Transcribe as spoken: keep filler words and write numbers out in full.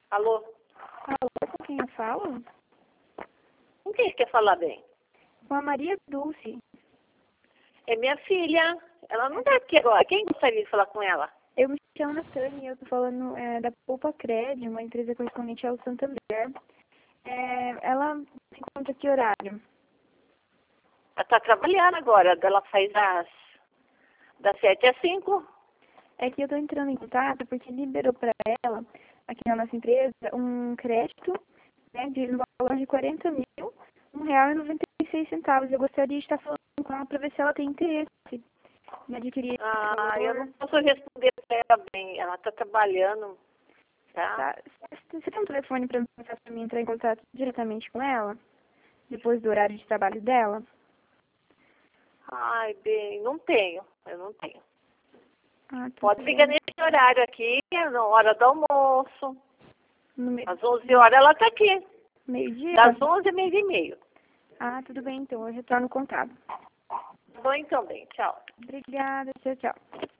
Alô? Alô, com quem eu falo? Com quem você quer falar bem? Com a Maria Dulce. É minha filha. Ela não tá aqui agora. Quem gostaria de falar com ela? Eu me chamo Natânia e eu tô falando é, da Poupa Cred, uma empresa correspondente ao Santander. É, ela se encontra que horário? Ela tá trabalhando agora. Ela faz das, das sete às cinco. É que eu tô entrando em contato porque liberou para ela, aqui na nossa empresa, um crédito, né, de no valor de quarenta mil, um real e noventa e seis centavos. Eu gostaria de estar falando com ela para ver se ela tem interesse em adquirir esse Ah, eu valor. não posso responder pra ela bem. Ela tá trabalhando, tá? Tá? Você tem um telefone para passar para mim entrar em contato diretamente com ela? Depois do horário de trabalho dela? Ai, bem, não tenho. Eu não tenho. Ah, Pode tudo ligar bem. nesse horário aqui, na hora do almoço. No me- Às onze horas ela tá aqui. meio-dia? Das onze, meio e meio. Ah, tudo bem, então eu retorno o contato. Tá bom, então, bem. Tchau. Obrigada, tchau, tchau.